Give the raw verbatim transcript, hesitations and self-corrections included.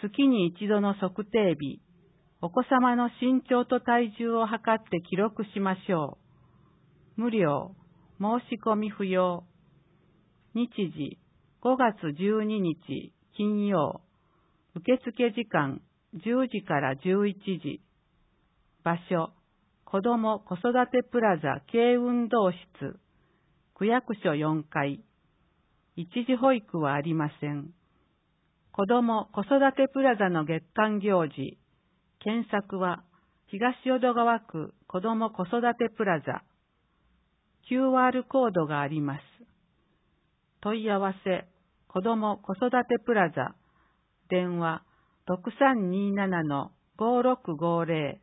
月に一度の測定日、お子様の身長と体重を測って記録しましょう。無料、申し込み不要。日時、ごがつじゅうににち金曜。受付時間、じゅうじからじゅういちじ。場所、子ども子育てプラザ軽運動室、区役所よんかい。一時保育はありません。子ども子育てプラザの月間行事。検索は、東淀川区子ども子育てプラザ。キューアール コードがあります。問い合わせ、子ども子育てプラザ。電話、ろくさんにーななのごろくごーぜろ。